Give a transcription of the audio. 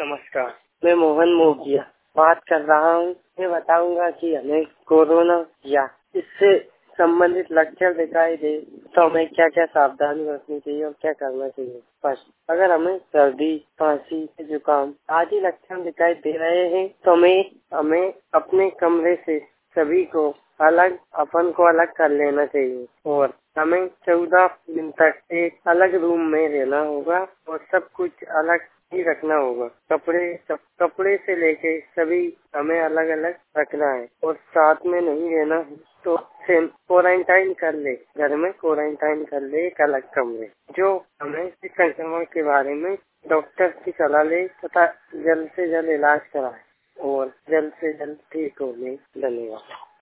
नमस्कार, मैं मोहन मोगिया बात कर रहा हूँ। मैं बताऊंगा कि हमें कोरोना या इससे संबंधित लक्षण दिखाई दे तो हमें क्या क्या सावधानी रखनी चाहिए और क्या करना चाहिए। फर्स्ट, अगर हमें सर्दी, खांसी, जुकाम आदि लक्षण दिखाई दे रहे हैं तो हमें अपने कमरे से सभी को अलग कर लेना चाहिए और हमें 14 दिन तक एक अलग रूम में रहना होगा और सब कुछ अलग ही रखना होगा। कपड़े से लेके सभी हमें अलग अलग रखना है और साथ में नहीं रहना है तो क्वारंटाइन कर ले, घर में क्वारंटाइन कर ले एक अलग कमरे। जो हमें इस संक्रमण के बारे में डॉक्टर की सलाह ले तथा जल्द से जल्द इलाज कराए और जल्द से जल्द ठीक हो ले। धन्यवाद।